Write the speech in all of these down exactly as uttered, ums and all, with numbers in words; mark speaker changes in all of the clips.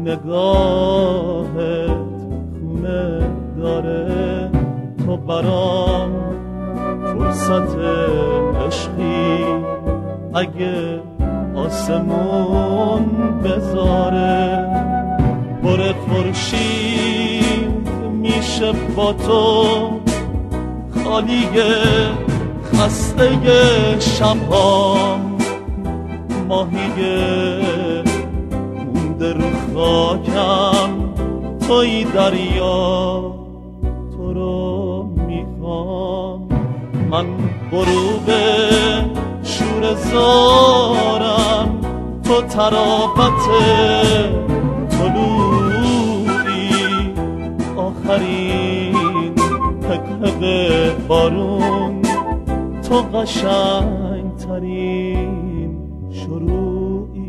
Speaker 1: نگاهت خونه داره، تو برام فرصت عشقی اگه آسمون بذاره. پر خورشید میشه با تو خالیه خسته شبام، ماهیه مونده رو خاکم، توی دریا تو رو میخوام. من غروب شور زارم، تو ترابط طلوعی، آخرین حقحق بارون، تو قشنگ ترین شروعی.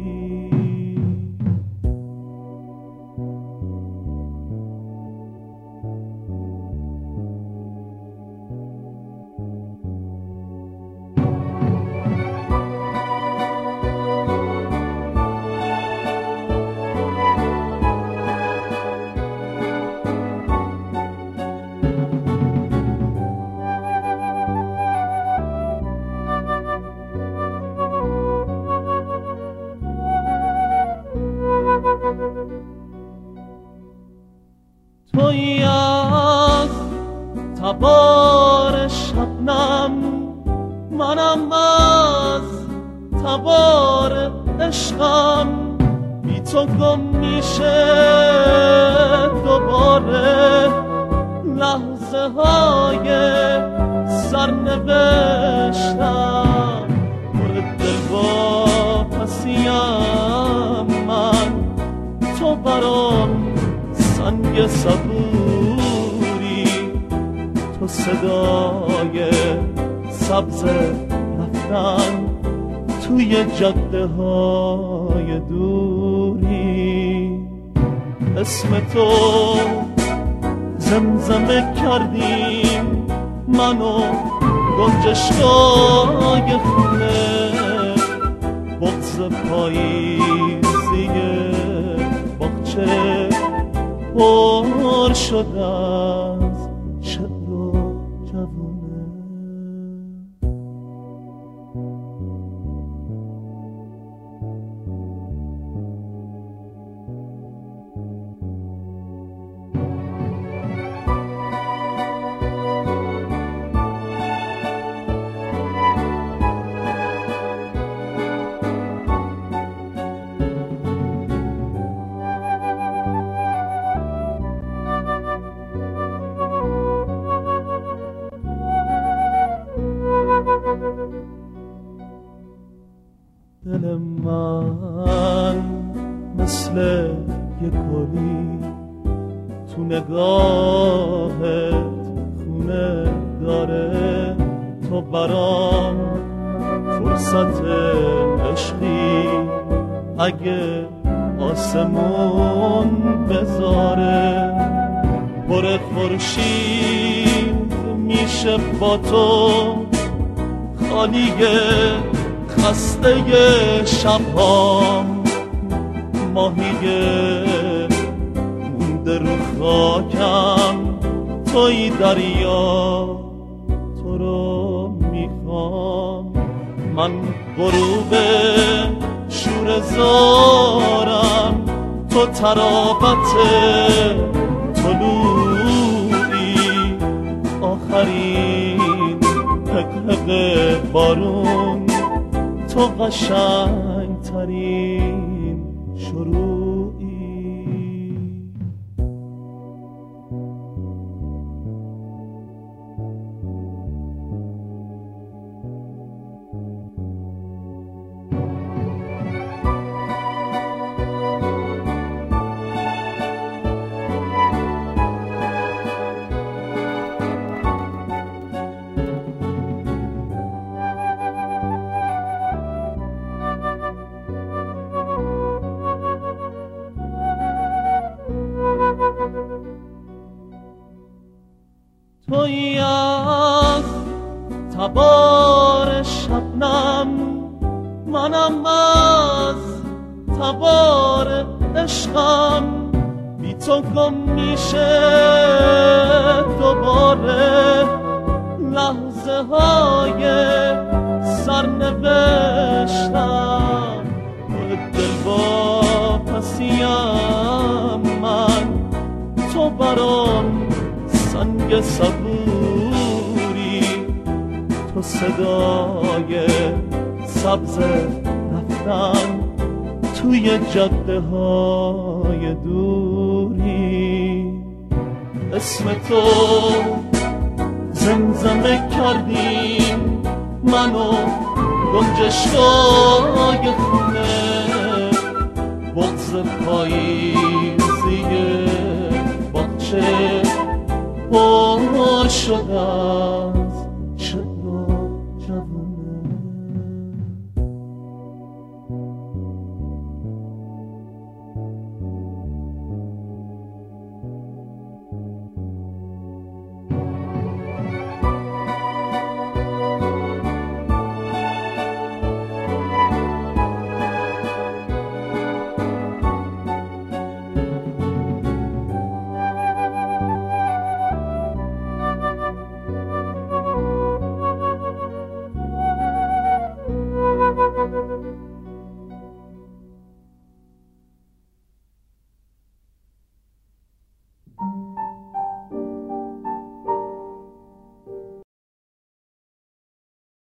Speaker 1: تویی از تبار شبنم، منم از تبار عشقم، بی تو گم میشه دوباره لحظه های سرنوشتم. پر دل با پسیم من، تو برام سنگ صبوری، تو صدای سبز رفتن توی جاده های دوری. اسم تو زمزمه کردیم منو گنجشگاه خونه، بغض پاییزی باغچه پر شد از شعر و جوونه. دل من مثل یه گلی تو نگاهت خونه داره، تو برام فرصت عشقی اگه آسمون بذاره. پر خورشید میشه با تو خالیه خسته شبام، ماهیه مونده رو خاکم، توی دریا تو رو میخوام. من غروب شور زارم، تو ترابط طلوعی، آخرین حقحق بارون، تو قشنگ ترین شروعی. تویی از تبار شبنم، منم از تبار عشقم بی تو گم میشه دوباره لحظه های سرنوشتم دل واپسیم من تو برام سنگ صبوری تو صدای سبز رفتن توی جاده های دوری اسم تو زمزمه کردیم منو گنجشگاه خونه بغض پاییزی باغچه پر شدم